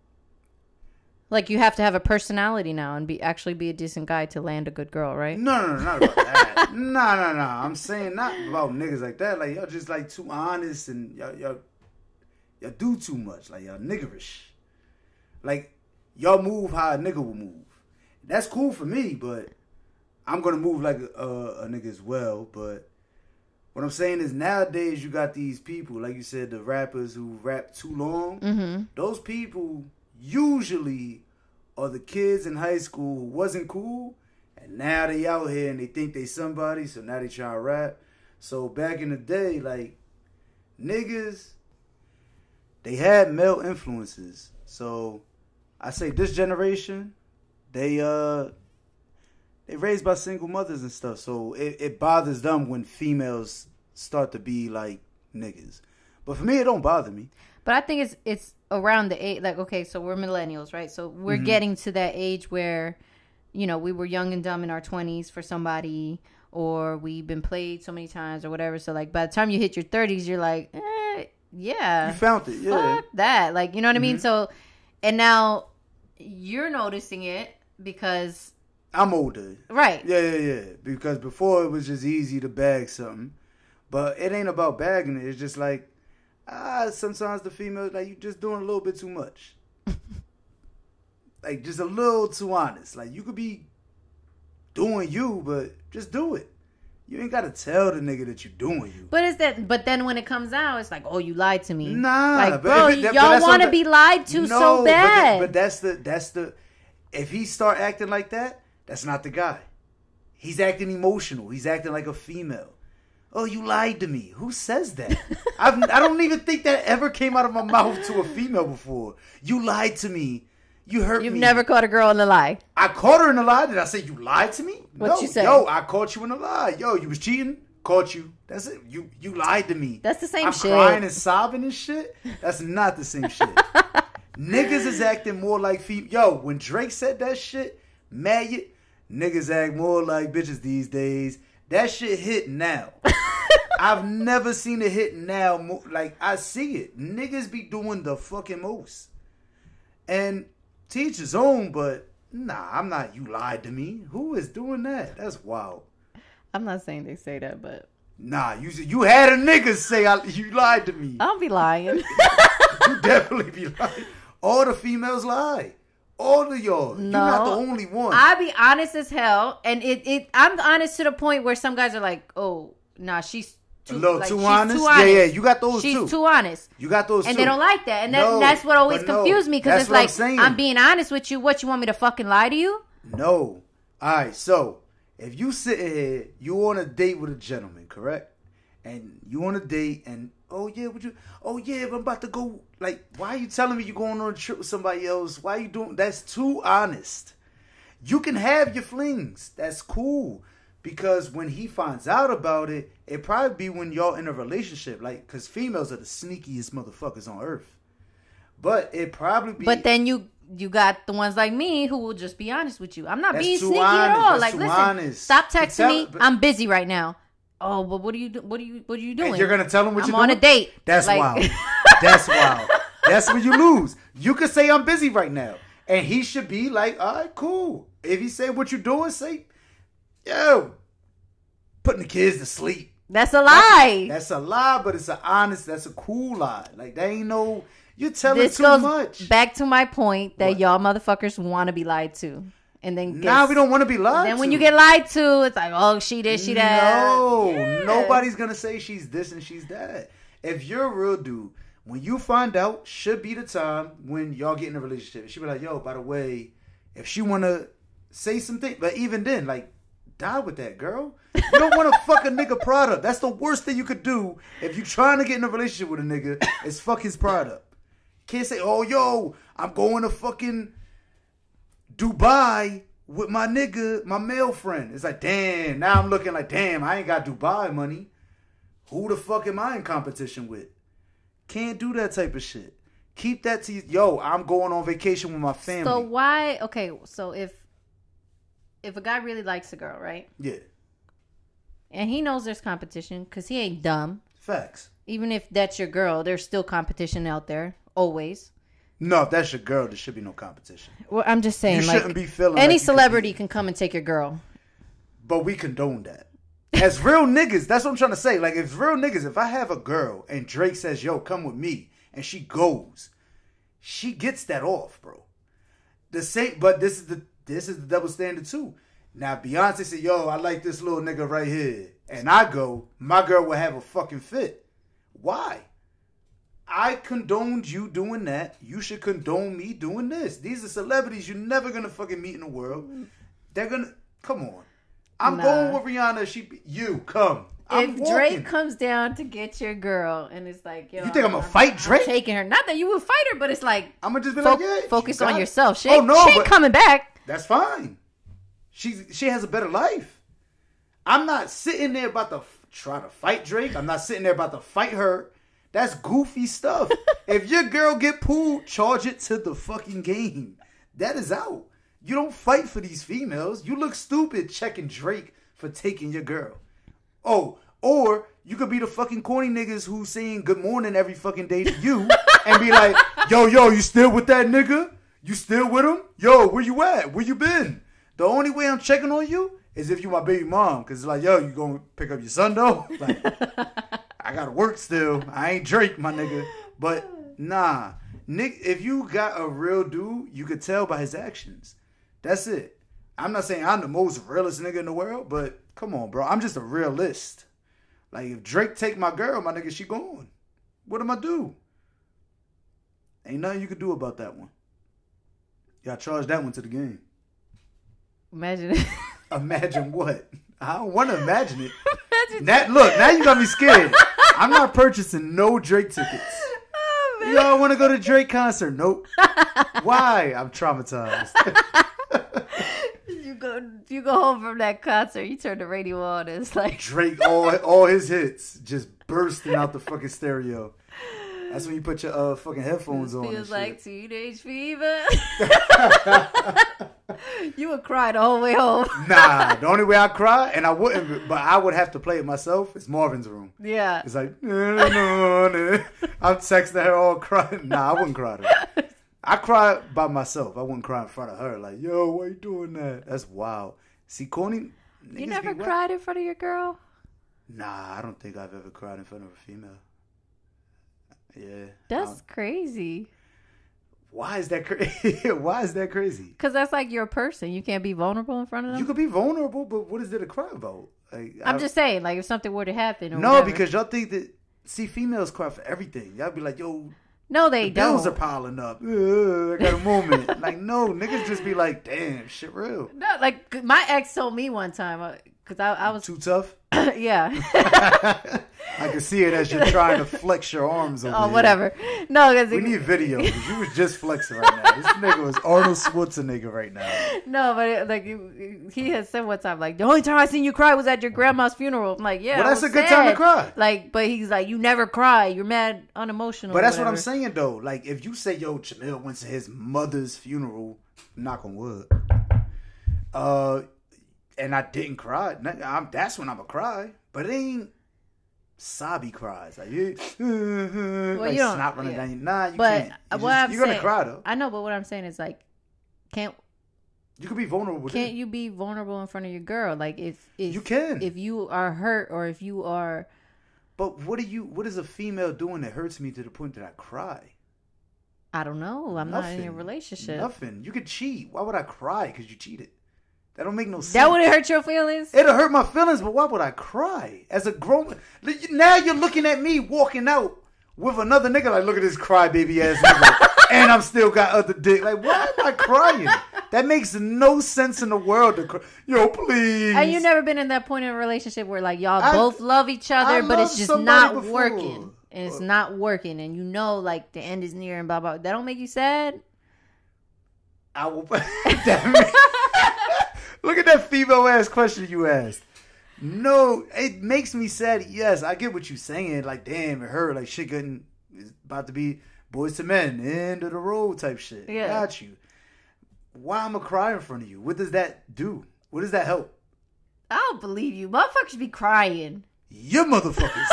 Like you have to have a personality now and be actually be a decent guy to land a good girl, right? No, no, no, not about that. no, no, no. I'm saying not about niggas like that. Like y'all just like too honest and y'all y'all, y'all do too much. Like y'all niggerish. Like y'all move how a nigga will move. That's cool for me, but I'm gonna move like a, a nigga as well. But what I'm saying is nowadays you got these people, like you said, the rappers who rap too long. Mm-hmm. Those people usually are the kids in high school who wasn't cool, and now they out here and they think they somebody, so now they trying to rap. So back in the day, like, niggas, they had male influences. So I say this generation, they uh they raised by single mothers and stuff. So it, it bothers them when females start to be like niggas. But for me, it don't bother me. But I think it's it's around the age, like, okay, so we're millennials, right? So we're mm-hmm. getting to that age where, you know, we were young and dumb in our twenties for somebody, or we've been played so many times or whatever. So, like, by the time you hit your thirties, you're like, eh, yeah. You found it, yeah. Fuck that. Like, you know what mm-hmm. I mean? So, and now you're noticing it because... I'm older. Right. Yeah, yeah, yeah. Because before it was just easy to bag something. But it ain't about bagging it. It's just like, ah, sometimes the females, like, you just doing a little bit too much. Like, just a little too honest. Like, you could be doing you, but just do it. You ain't got to tell the nigga that you doing you. But is that? But then when it comes out, it's like, oh, you lied to me. Nah. Like, bro, it, that, y'all want to be lied to no, so bad. But, that, but that's the, that's the, if he start acting like that, that's not the guy. He's acting emotional. He's acting like a female. Oh, you lied to me. Who says that? I've, I don't even think that ever came out of my mouth to a female before. You lied to me. You hurt You've me. You've never caught a girl in a lie. I caught her in a lie. Did I say you lied to me? What no. you say? Yo, I caught you in a lie. Yo, you was cheating. Caught you. That's it. You you lied to me. That's the same I'm shit. I'm crying and sobbing and shit. That's not the same shit. Niggas is acting more like female. Yo, when Drake said that shit, mad you, niggas act more like bitches these days. That shit hit now. I've never seen it hit now. More, like, I see it. Niggas be doing the fucking most. And teach his own, but nah, I'm not, you lied to me. Who is doing that? That's wild. I'm not saying they say that, but... Nah, you you had a nigga say I, you lied to me. I don't be lying. You definitely be lying. All the females lie. All of y'all. No, You're not the only one. I be honest as hell, and it, it I'm honest to the point where some guys are like, oh, nah, she's too, a little like, too, she's honest? too honest. Yeah, yeah, you got those she's too. She's too honest. You got those and too. And they don't like that. And that, no, that's what always no, confused me, because it's like, I'm, I'm being honest with you. What, you want me to fucking lie to you? No. All right, so if you sitting here, you on a date with a gentleman, correct? And you on a date, and oh yeah, would you? Oh yeah, but I'm about to go. Like, why are you telling me you're going on a trip with somebody else? Why are you doing? That's too honest. You can have your flings. That's cool, because when he finds out about it, it probably be when y'all in a relationship. Like, because females are the sneakiest motherfuckers on earth. But it probably be. But then you you got the ones like me who will just be honest with you. I'm not That's being too sneaky at honest. all. That's Like, too listen, honest. stop To texting tell- me. but- I'm busy right now. Oh, but what are you do- what are you what are you doing? And you're gonna tell them what I'm you're on doing? a date. That's Like- wild. That's wild. That's when you lose. You could say I'm busy right now, and he should be like, all right, cool. If he say what you doing, say, yo, putting the kids to sleep. That's a lie. That's a lie, but it's an honest. That's a cool lie. Like that ain't no. You're telling This too goes much. back to my point that What? y'all motherfuckers want to be lied to, and then Now guess- we don't want to be lied. Then when to. you get lied to, it's like, oh, she this, she that. No, Yeah. nobody's gonna say she's this and she's that. If you're a real dude, when you find out, should be the time when y'all get in a relationship. She be like, yo, by the way, if she wanna say something, but even then, like, die with that, girl. You don't want to fuck a nigga product. That's the worst thing you could do if you're trying to get in a relationship with a nigga. Is fuck his product. Can't say, oh, yo, I'm going to fucking Dubai with my nigga, my male friend. It's like, damn, now I'm looking like, damn, I ain't got Dubai money. Who the fuck am I in competition with? Can't do that type of shit. Keep that to, yo, I'm going on vacation with my family. So why? Okay, so if if a guy really likes a girl, right? Yeah, And he knows there's competition because he ain't dumb. facts. Even if that's your girl, there's still competition out there. Always. No, if that's your girl, there should be no competition. Well, I'm just saying, You like, shouldn't be feeling any like you could celebrity be- can come and take your girl. But we condone that. As real niggas, that's what I'm trying to say. Like, if real niggas, if I have a girl and Drake says, yo, come with me, and she goes, she gets that off, bro. The same, but this is the this is the double standard too. Now, Beyonce said, yo, I like this little nigga right here. And I go, my girl will have a fucking fit. Why? I condoned you doing that. You should condone me doing this. These are celebrities you're never gonna fucking meet in the world. They're gonna come on. I'm Nah. going with Rihanna. She, you come. I'm If walking. Drake comes down to get your girl, and it's like, yo, You think I'm gonna fight Drake? I'm taking her. Not that you would fight her, but it's like, I'm gonna just be fo- like, yeah. focus you got on it. yourself. She Oh ain't, no, she ain't but coming back. that's fine. She's she has a better life. I'm not sitting there about to f- try to fight Drake. I'm not sitting there about to fight her. That's goofy stuff. If your girl get pulled, charge it to the fucking game. That is out. You don't fight for these females. You look stupid checking Drake for taking your girl. Oh, or you could be the fucking corny niggas who saying good morning every fucking day to you and be like, yo, yo, you still with that nigga? You still with him? Yo, where you at? Where you been? The only way I'm checking on you is if you my baby mom. Because it's like, yo, you gonna pick up your son though? Like, I gotta work still. I ain't Drake, my nigga. But nah. Nick, if you got a real dude, you could tell by his actions. That's it. I'm not saying I'm the most realest nigga in the world, but come on, bro. I'm just a realist. Like, if Drake take my girl, my nigga, she gone. What am I do? Ain't nothing you could do about that one. Y'all charge that one to the game. Imagine it. Imagine what? I don't want to imagine it. That, look, now you got me scared. I'm not purchasing no Drake tickets. Oh, man. Y'all want to go to Drake concert? Nope. Why? I'm traumatized. You go, you go home from that concert. You turn the radio on. And it's like Drake, all all his hits just bursting out the fucking stereo. That's when you put your uh, fucking headphones on. feels and like shit. teenage fever. You would cry the whole way home. Nah, the only way I cry, and I wouldn't, but I would have to play it myself, is Marvin's Room. Yeah. It's like, I'm texting her all crying. Nah, I wouldn't cry to her. I cry by myself. I wouldn't cry in front of her. Like, yo, why you doing that? That's wild. See, corny. You niggas never be wild. cried in front of your girl? Nah, I don't think I've ever cried in front of a female. Yeah. That's Um, crazy. why is that crazy? Why is that crazy? Because that's like your person. You can't be vulnerable in front of them. You could be vulnerable, but what is there to cry about? Like, I'm I- just saying, like, if something were to happen or no, whatever. because y'all think that. See, females cry for everything. Y'all be like, yo, No, they the bills don't. are piling up. Ugh, I got a moment. Like, no, niggas just be like, damn, shit real. No, like, my ex told me one time, because I, I was, Too tough? yeah. I can see it as you're trying to flex your arms over Oh, here. whatever. No, because We need video. 'Cause you was just flexing right now. This nigga was Arnold Schwarzenegger right now. no, but it, like you- he has said one time, like the only time I seen you cry was at your grandma's funeral. I'm like, yeah, Well, I that's was a good time to sad. cry. Like, but he's like, you never cry. You're mad, unemotional. But that's what I'm whatever. saying though. Like if you say, yo, Jamil went to his mother's funeral, knock on wood, uh, and I didn't cry, I'm, that's when I'm gonna cry. But it ain't sobby cries. Like, you, Well, like you don't- snot running yeah. down your, nah, you But can't. You what just- I'm you're gonna saying, cry though. I know, but what I'm saying is like, can't You can be vulnerable with can't it. you be vulnerable in front of your girl? Like if if You can. if you are hurt or if you are, But what do you? What is a female doing that hurts me to the point that I cry? I don't know. I'm not in a Nothing. relationship. Nothing. You could cheat. Why would I cry because you cheated? That don't make no sense. That would hurt your feelings. It'll hurt my feelings, but why would I cry? As a grown, now you're looking at me walking out with another nigga. Like, look at this crybaby ass nigga, and I'm still got other dick. Like, why am I crying? That makes no sense in the world. To cry. Yo, please. And you never been in that point in a relationship where like y'all I- both love each other, I but it's loved just somebody not before. working, and it's not working, and you know like the end is near and blah blah. That don't make you sad. I will. Damn it. Look at that female ass question you asked. No, it makes me sad. Yes, I get what you're saying. Like, damn, it hurt. Like, shit getting is about to be boys to men, end of the road type shit. Yeah. Got you. Why am I crying in front of you? What does that do? What does that help? I don't believe you. Motherfuckers be crying. You motherfuckers.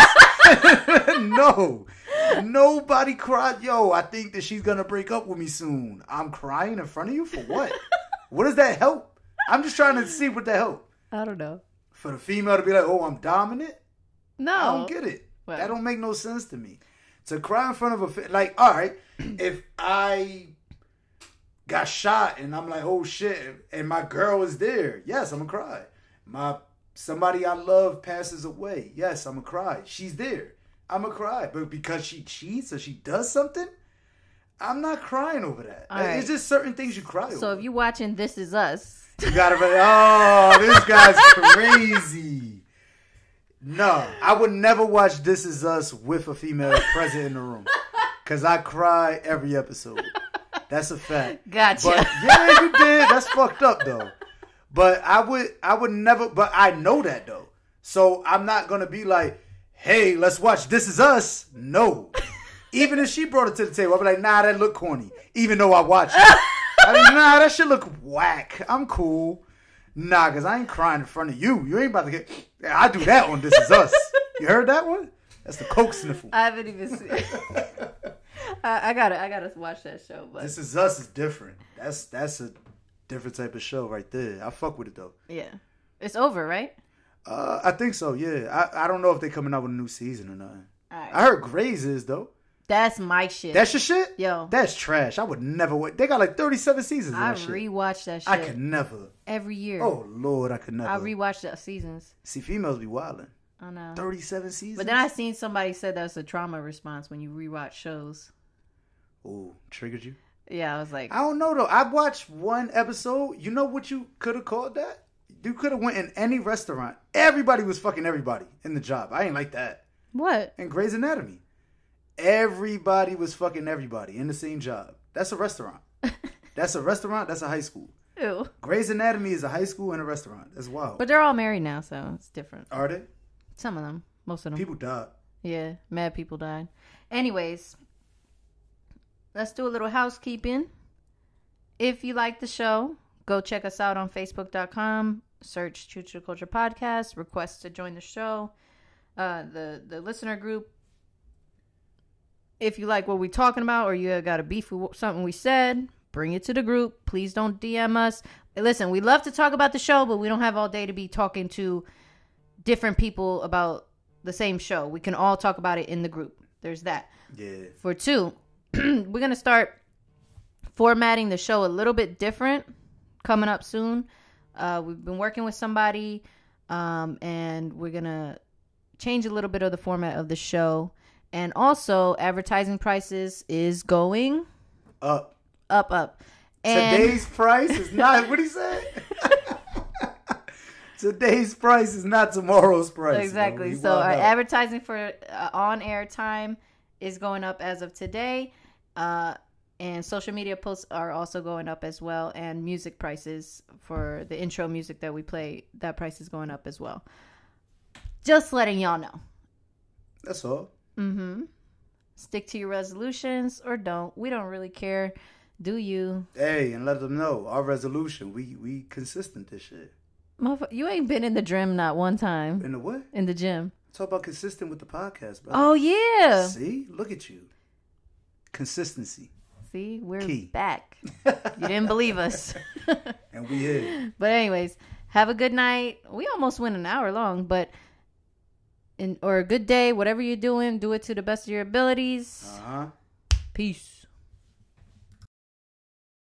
No. Nobody cried. Yo, I think that she's going to break up with me soon. I'm crying in front of you for what? What does that help? I'm just trying to see what that help. I don't know. For the female to be like, oh, I'm dominant? No, I don't get it. Well. That don't make no sense to me. To cry in front of a... Fa- like, all right, if I got shot and I'm like, oh, shit, and my girl is there, yes, I'm going to cry. My Somebody I love passes away, yes, I'm going to cry. She's there. I'm going to cry. But because she cheats or she does something, I'm not crying over that. All right. It's just certain things you cry over. So if you're watching This Is Us, You gotta be, oh, this guy's crazy. No, I would never watch This Is Us with a female present in the room. Because I cry every episode. That's a fact. Gotcha. But yeah, you did. That's fucked up, though. But I would, I would never, but I know that, though. So I'm not going to be like, hey, let's watch This Is Us. No. Even if she brought it to the table, I'd be like, nah, that look corny. Even though I watched it. I mean, nah, that shit look whack. I'm cool. Nah, because I ain't crying in front of you. You ain't about to get... Yeah, I do that one. This Is Us. You heard that one? That's the coke sniffle. I haven't even seen. I, I gotta, I gotta watch that show. But This Is Us is different. That's that's a different type of show right there. I fuck with it, though. yeah, it's over, right? Uh, I think so, yeah. I, I don't know if they're coming out with a new season or nothing. All right. I heard Grey's is, though. That's my shit. That's your shit? Yo. That's trash. I would never wait. They got like thirty-seven seasons of I that shit. rewatch that shit I could never. every year. Oh, Lord, I could never. I rewatch the seasons. See, females be wildin'. I know. thirty-seven seasons? But then I seen somebody said that's a trauma response when you rewatch shows. Ooh, triggered you? Yeah, I was like, I don't know, though. I watched one episode. You know what you could have called that? You could have went in any restaurant. Everybody was fucking everybody in the job. I ain't like that. what? In Grey's Anatomy. Everybody was fucking everybody in the same job. That's a restaurant. That's a restaurant. That's a high school. Ew. Grey's Anatomy is a high school and a restaurant. That's wild. But they're all married now, so it's different. Are they? Some of them, most of them. People died. Yeah, mad people died. Anyways, let's do a little housekeeping. If you like the show, go check us out on facebook dot com. Search True to the Culture Podcast. Request to join the show. Uh, the, the listener group. If you like what we're talking about or you got a beef with something we said, bring it to the group. Please don't D M us. Listen, we love to talk about the show, but we don't have all day to be talking to different people about the same show. We can all talk about it in the group. There's that. Yeah. For two, we're going to start formatting the show a little bit different coming up soon. Uh, we've been working with somebody, um, and we're going to change a little bit of the format of the show. And also, advertising prices is going Up. up, up. And Today's price is not, what he said? Today's price is not tomorrow's price. Exactly. So our out. advertising for uh, on-air time is going up as of today. Uh, and social media posts are also going up as well. And music prices for the intro music that we play, that price is going up as well. Just letting y'all know. That's all. Mm-hmm. Stick to your resolutions or don't. We don't really care. Do you? Hey, and let them know our resolution. We we consistent this shit. You ain't been in the gym not one time. In the what? In the gym. Talk about consistent with the podcast, bro. Oh yeah. See, look at you. Consistency. See, we're Key. back. You didn't believe us. And we here. But anyways, have a good night. We almost went an hour long, but in or a good day. Whatever you're doing, do it to the best of your abilities. Uh huh. Peace.